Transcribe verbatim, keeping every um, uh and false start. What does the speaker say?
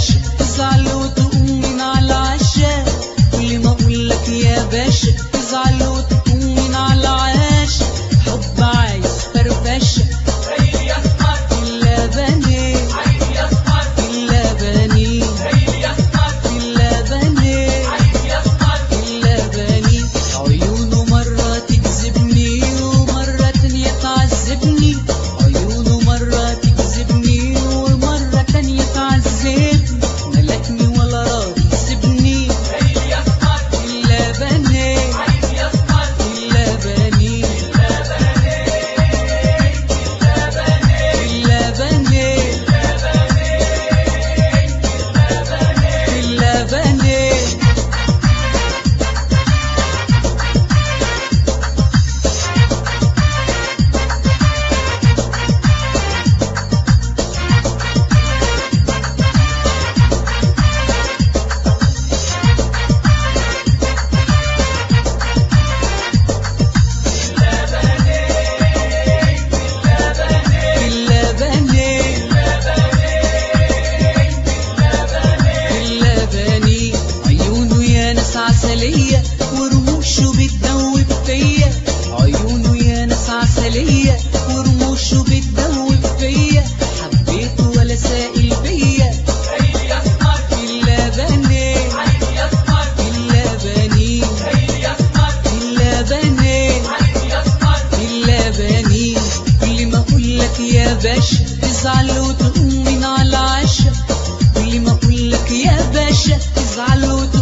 باشا تزعل وتقوم من على العشاء، كل ما اقول لك يا باشا تزعل وتقوم من على العشاء. حب عايز فرفشه عيني يسمر اللبني عيني يسمر اللبني عيني يسمر اللبني عيني يسمر اللبني. عيونه مرة تجذبني ومرة تانية تعذبني، عيونه مرة تجذبني ومرة تانية تعذبني، ملكني ولا راضي يسيبني. عيني يسمر اللبني عيني يسمر اللبني اللبني اللبني. اللبني عيونه يا ناس عسلية ورموشه بتدوب فيا، عيونه يا ناس عسلية ورموشه بتدوب فيا، حبيته ولا سائل بيا. عيني يسمر اللبني عيني يسمر اللبني عيني يسمر اللبني عيني يسمر اللبني. كل ما اقول لك يا باشا تزعل وتقوم من على العشاء، كل ما اقول لك يا باشا تزعل وتقوم